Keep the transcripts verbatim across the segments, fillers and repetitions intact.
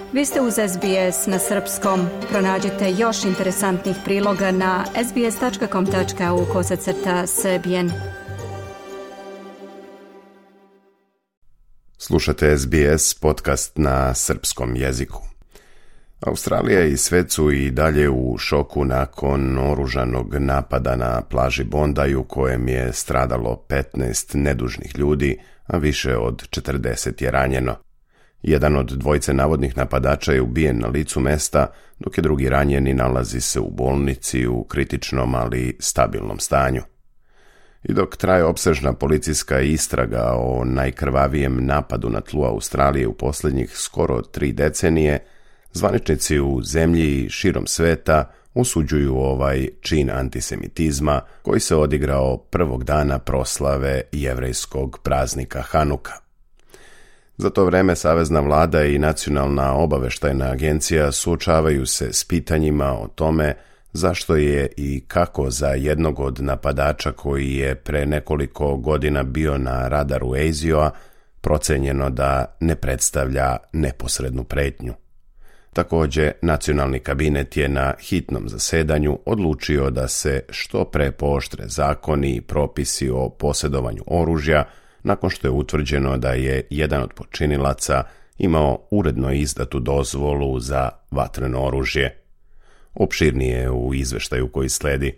Vi ste uz S B S na srpskom. Pronađite još interesantnih priloga na sbs.com.au kosacrta srbijen. Slušate S B S podcast na srpskom jeziku. Australija i svet su i dalje u šoku nakon oružanog napada na plaži Bondi u kojem je stradalo petnaest nedužnih ljudi, a više od četrdeset je ranjeno. Jedan od dvojice navodnih napadača je ubijen na licu mesta, dok je drugi ranjeni nalazi se u bolnici u kritičnom, ali stabilnom stanju. I dok traje opsežna policijska istraga o najkrvavijem napadu na tlu Australije u posljednjih skoro tri decenije, zvaničnici u zemlji i širom sveta osuđuju ovaj čin antisemitizma koji se odigrao prvog dana proslave jevrejskog praznika Hanuka. Za to vreme savezna vlada i nacionalna obaveštajna agencija suočavaju se s pitanjima o tome zašto je i kako za jednog od napadača koji je pre nekoliko godina bio na radaru A S I O-a procenjeno da ne predstavlja neposrednu pretnju. Također, nacionalni kabinet je na hitnom zasedanju odlučio da se što pre pooštre zakoni i propisi o posjedovanju oružja nakon što je utvrđeno da je jedan od počinilaca imao uredno izdatu dozvolu za vatreno oružje. Opširnije u izveštaju koji sledi.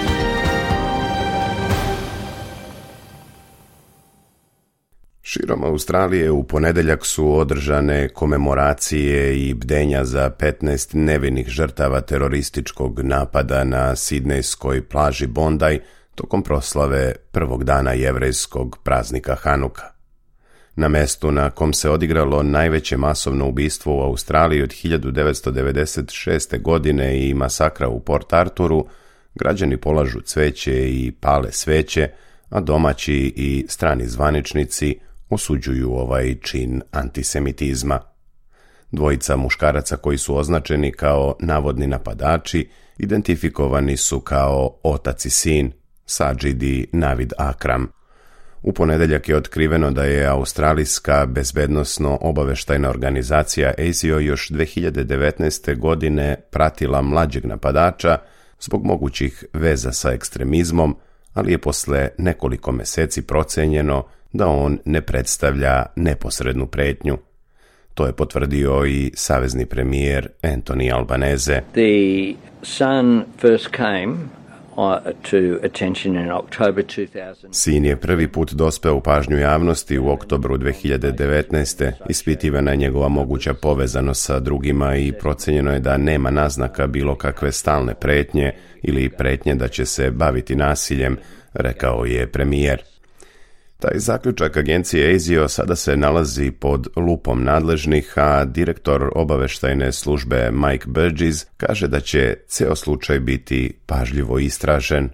Širom Australije u ponedjeljak su održane komemoracije i bdenja za petnaest nevinih žrtava terorističkog napada na sidnejskoj plaži Bondi tokom proslave prvog dana jevrejskog praznika Hanuka. Na mestu na kom se odigralo najveće masovno ubistvo u Australiji od hiljadu devetsto devedeset šeste. godine i masakra u Port Arturu, građani polažu cveće i pale sveće, a domaći i strani zvaničnici osuđuju ovaj čin antisemitizma. Dvojica muškaraca koji su označeni kao navodni napadači identifikovani su kao otac i sin, Sajid i Navid Akram. U ponedjeljak je otkriveno da je australijska bezbednosno-obaveštajna organizacija A S I O još dve hiljade devetnaeste. godine pratila mlađeg napadača zbog mogućih veza sa ekstremizmom, ali je posle nekoliko meseci procenjeno da on ne predstavlja neposrednu pretnju. To je potvrdio i savezni premijer Anthony Albanese. The son first came to attention in October two thousand. Sin je prvi put dospeo u pažnju javnosti u oktobru dve hiljade devetnaeste. Ispitivana je njegova moguća povezanost sa drugima i procenjeno je da nema naznaka bilo kakve stalne pretnje ili pretnje da će se baviti nasiljem, rekao je premijer. Taj zaključak agencije A S I O sada se nalazi pod lupom nadležnih, a direktor obaveštajne službe Mike Burgess kaže da će ceo slučaj biti pažljivo istražen.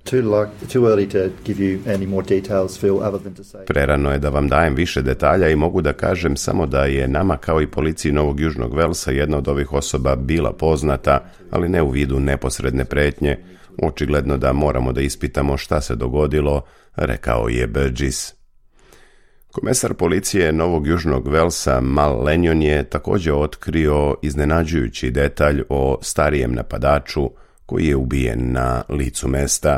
Prerano je da vam dajem više detalja i mogu da kažem samo da je nama kao i policiji Novog Južnog Velsa jedna od ovih osoba bila poznata, ali ne u vidu neposredne pretnje. Očigledno da moramo da ispitamo šta se dogodilo, rekao je Burgess. Komesar policije Novog Južnog Velsa Mal Lenjon je također otkrio iznenađujući detalj o starijem napadaču koji je ubijen na licu mesta.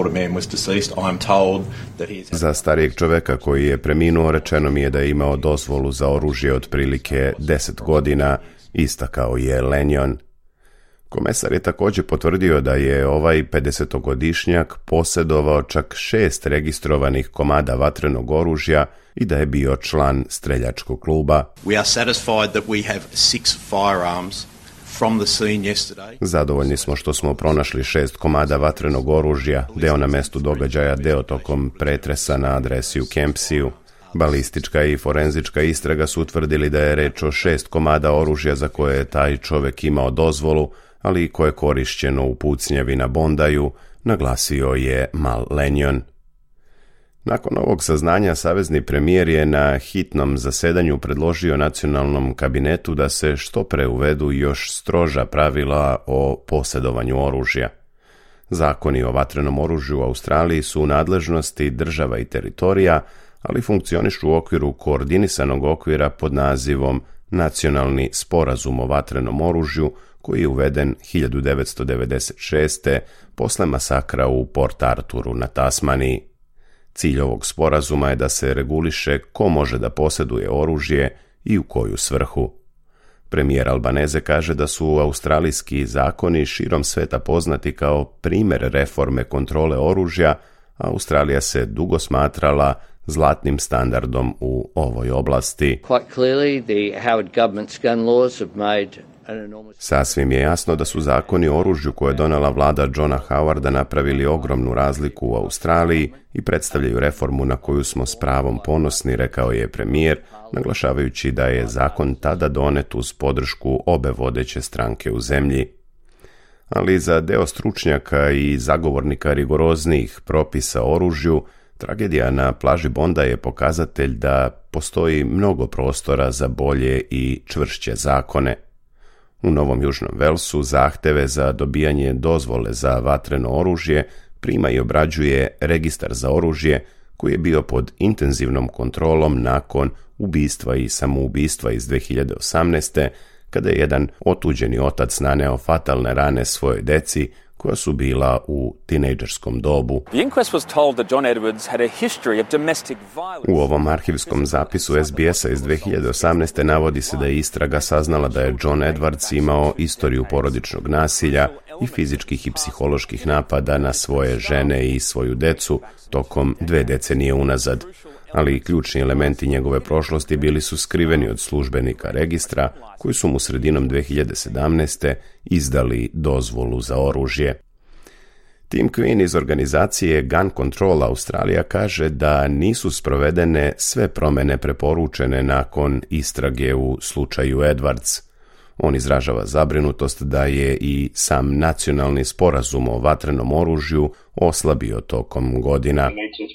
Za starijeg čoveka koji je preminuo rečeno mi je da je imao dozvolu za oružje otprilike deset godina, istakao je Lenjon. Komesar je također potvrdio da je ovaj pedesetogodišnjak posjedovao čak šest registrovanih komada vatrenog oružja i da je bio član streljačkog kluba. We are satisfied that we have six firearms from the scene yesterday. Zadovoljni smo što smo pronašli šest komada vatrenog oružja, deo na mestu događaja, deo tokom pretresa na adresi u Kempsiju. Balistička i forenzička istraga su utvrdili da je reč o šest komada oružja za koje je taj čovek imao dozvolu, ali i koje je korišćeno u pucnjavi na Bondaju, naglasio je Mal Lenjon. Nakon ovog saznanja, savezni premijer je na hitnom zasedanju predložio nacionalnom kabinetu da se što pre uvedu još stroža pravila o posjedovanju oružja. Zakoni o vatrenom oružju u Australiji su u nadležnosti država i teritorija, ali funkcionišu u okviru koordinisanog okvira pod nazivom Nacionalni sporazum o vatrenom oružju koji je uveden hiljadu devetsto devedeset šeste. posle masakra u Port Arthuru na Tasmaniji. Cilj ovog sporazuma je da se reguliše ko može da posjeduje oružje i u koju svrhu. Premijer Albanese kaže da su australijski zakoni širom sveta poznati kao primjer reforme kontrole oružja, a Australija se dugo smatrala zlatnim standardom u ovoj oblasti. Sasvim je jasno da su zakoni o oružju koje je donela vlada Johna Howarda napravili ogromnu razliku u Australiji i predstavljaju reformu na koju smo s pravom ponosni, rekao je premijer, naglašavajući da je zakon tada donet uz podršku obe vodeće stranke u zemlji. Ali za deo stručnjaka i zagovornika rigoroznijih propisa o oružju, tragedija na plaži Bonda je pokazatelj da postoji mnogo prostora za bolje i čvršće zakone. U Novom Južnom Velsu zahteve za dobijanje dozvole za vatreno oružje prima i obrađuje registar za oružje koji je bio pod intenzivnom kontrolom nakon ubistva i samoubistva iz dve hiljade osamnaeste. kada je jedan otuđeni otac naneo fatalne rane svojoj deci koja su bila u tinejdžerskom dobu. U ovom arhivskom zapisu es bi esa iz dve hiljade osamnaeste. navodi se da je istraga saznala da je John Edwards imao istoriju porodičnog nasilja i fizičkih i psiholoških napada na svoje žene i svoju decu tokom dve decenije unazad, ali i ključni elementi njegove prošlosti bili su skriveni od službenika registra koji su mu sredinom dve hiljade sedamnaeste. izdali dozvolu za oružje. Tim Quinn iz organizacije Gun Control Australija kaže da nisu sprovedene sve promjene preporučene nakon istrage u slučaju Edwards. On izražava zabrinutost da je i sam nacionalni sporazum o vatrenom oružju oslabio tokom godina.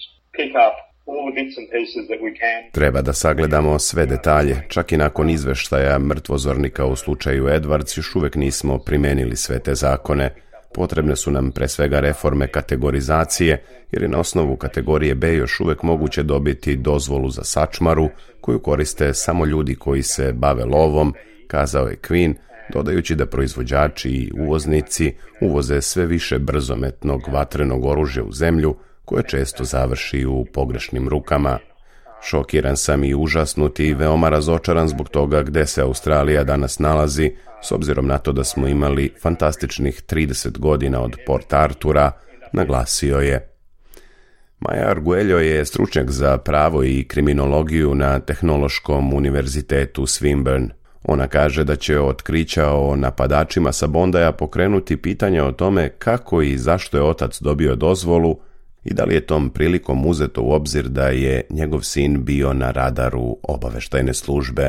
Treba da sagledamo sve detalje, čak i nakon izveštaja mrtvozornika u slučaju Edwards još uvijek nismo primenili sve te zakone. Potrebne su nam pre svega reforme kategorizacije, jer je na osnovu kategorije B još uvijek moguće dobiti dozvolu za sačmaru, koju koriste samo ljudi koji se bave lovom, kazao je Quinn, dodajući da proizvođači i uvoznici uvoze sve više brzometnog vatrenog oružja u zemlju, koje često završi u pogrešnim rukama. Šokiran sam i užasnut i veoma razočaran zbog toga gde se Australija danas nalazi, s obzirom na to da smo imali fantastičnih trideset godina od Port Artura, naglasio je. Maja Arguello je stručnjak za pravo i kriminologiju na Tehnološkom univerzitetu Swinburne. Ona kaže da će otkrića o napadačima sa Bondaja pokrenuti pitanja o tome kako i zašto je otac dobio dozvolu i da li je tom prilikom uzeto u obzir da je njegov sin bio na radaru obaveštajne službe.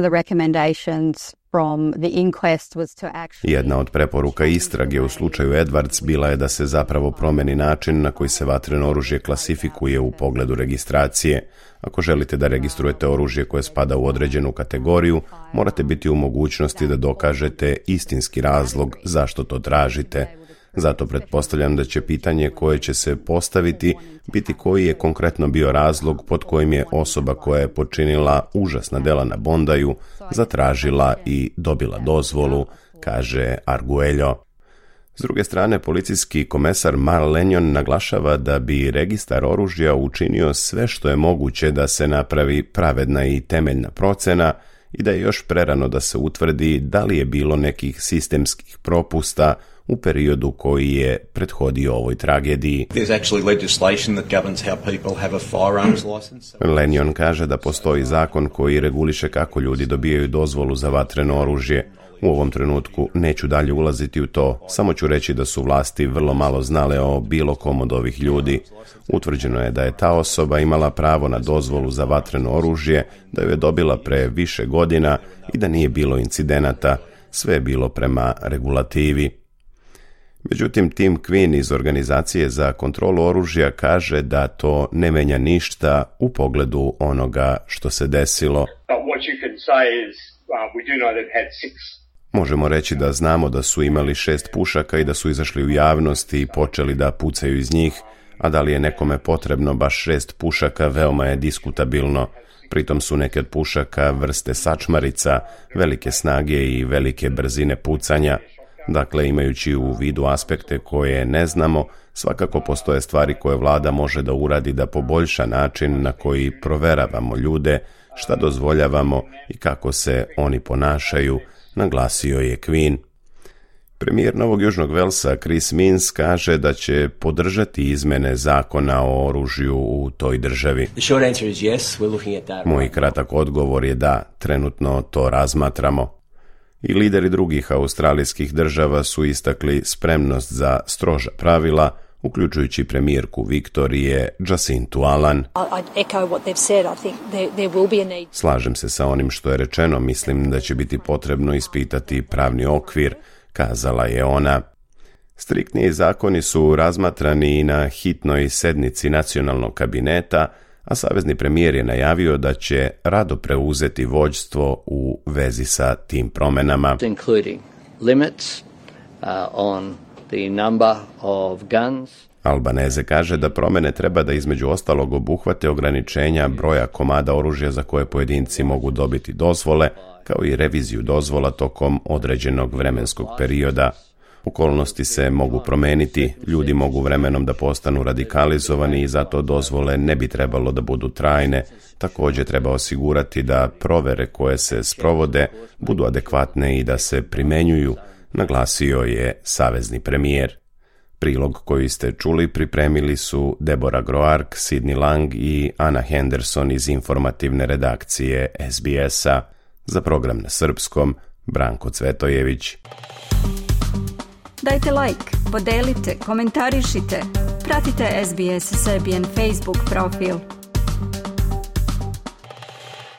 Jedna od preporuka istrage u slučaju Edwards bila je da se zapravo promeni način na koji se vatreno oružje klasifikuje u pogledu registracije. Ako želite da registrujete oružje koje spada u određenu kategoriju, morate biti u mogućnosti da dokažete istinski razlog zašto to tražite. Zato pretpostavljam da će pitanje koje će se postaviti biti koji je konkretno bio razlog pod kojim je osoba koja je počinila užasna dela na Bondaju zatražila i dobila dozvolu, kaže Arguello. S druge strane, policijski komesar Mal Lennon naglašava da bi registar oružja učinio sve što je moguće da se napravi pravedna i temeljna procena i da je još prerano da se utvrdi da li je bilo nekih sistemskih propusta u periodu koji je prethodio ovoj tragediji. Lennon kaže da postoji zakon koji reguliše kako ljudi dobijaju dozvolu za vatreno oružje. U ovom trenutku neću dalje ulaziti u to, samo ću reći da su vlasti vrlo malo znale o bilo kom od ovih ljudi. Utvrđeno je da je ta osoba imala pravo na dozvolu za vatreno oružje, da ju je dobila pre više godina i da nije bilo incidenata, sve je bilo prema regulativi. Međutim, Tim Quinn iz organizacije za kontrolu oružja kaže da to ne menja ništa u pogledu onoga što se desilo. Možemo reći da znamo da su imali šest pušaka i da su izašli u javnost i počeli da pucaju iz njih, a da li je nekome potrebno baš šest pušaka veoma je diskutabilno. Pritom su neke od pušaka vrste sačmarica, velike snage i velike brzine pucanja. Dakle, imajući u vidu aspekte koje ne znamo, svakako postoje stvari koje vlada može da uradi da poboljša način na koji proveravamo ljude, šta dozvoljavamo i kako se oni ponašaju, naglasio je Quinn. Premijer Novog Južnog Velsa Chris Minns kaže da će podržati izmene zakona o oružju u toj državi. Moj kratak odgovor je da, trenutno to razmatramo. I lideri drugih australijskih država su istakli spremnost za stroža pravila, uključujući premijerku Viktorije Jacintu Allan. Slažem se sa onim što je rečeno, mislim da će biti potrebno ispitati pravni okvir, kazala je ona. Striktniji zakoni su razmatrani i na hitnoj sednici nacionalnog kabineta, a savezni premijer je najavio da će rado preuzeti vođstvo u vezi sa tim promenama. Including limits uh, on the number of guns. Albanese kaže da promene treba da između ostalog obuhvate ograničenja broja komada oružja za koje pojedinci mogu dobiti dozvole, kao i reviziju dozvola tokom određenog vremenskog perioda. Okolnosti se mogu promeniti, ljudi mogu vremenom da postanu radikalizovani i zato dozvole ne bi trebalo da budu trajne. Također treba osigurati da provere koje se sprovode budu adekvatne i da se primenjuju, naglasio je savezni premijer. Prilog koji ste čuli pripremili su Deborah Groark, Sidney Lang i Anna Henderson iz informativne redakcije S B S-a. Za program na srpskom, Branko Cvetojević. Dajte like, podelite, komentarišite, pratite S B S Serbian Facebook profil.